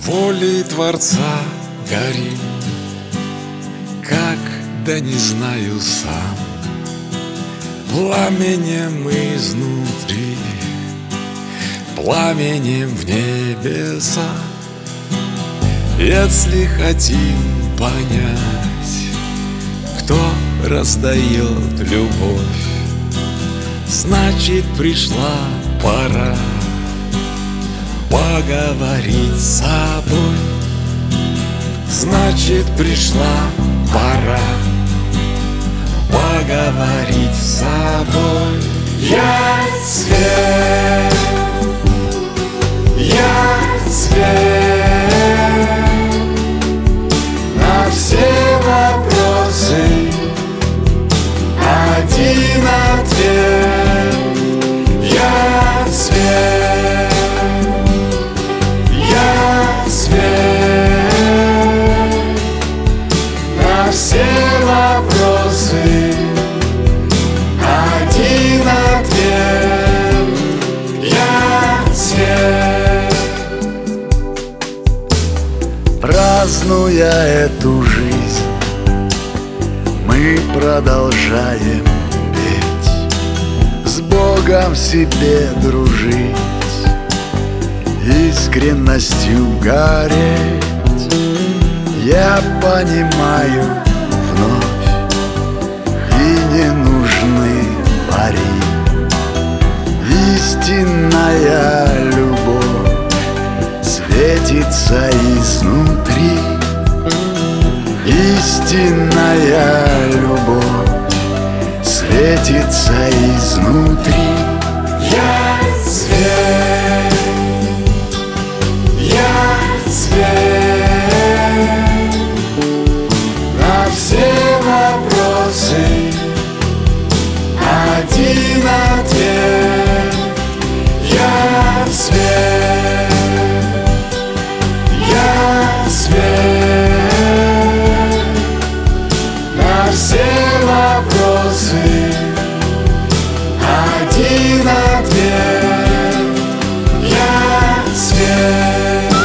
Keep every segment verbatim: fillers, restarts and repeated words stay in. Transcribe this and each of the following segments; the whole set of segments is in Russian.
волей Творца горим, как, да не знаю сам, пламенем изнутри, пламенем в небеса. Если хотим понять, кто раздает любовь, значит, пришла пора поговорить с собой. Значит, пришла пора поговорить с собой. Я свет, я свет, на все вопросы один ответ. Я свет, я свет, на все вопросы один ответ. Я свет. Празднуя эту жизнь, мы продолжаем петь, с Богом в себе дружить, искренностью гореть. Я понимаю вновь, и не нужны пари. Истинная любовь светится изнутри. Истинная любовь светится изнутри. Я свет, я свет, на все вопросы один ответ. Я свет, я свет, на все вопросы один ответ. Я свет.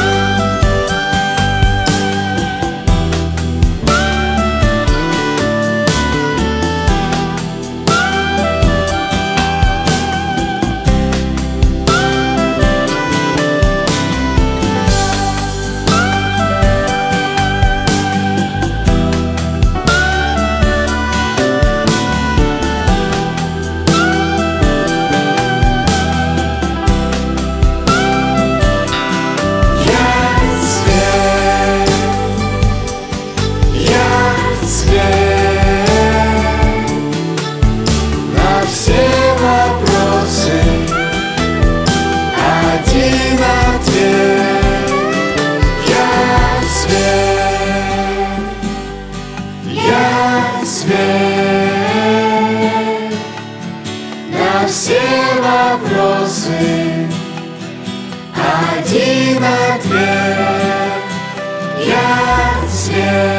На все вопросы один ответ. Я свет.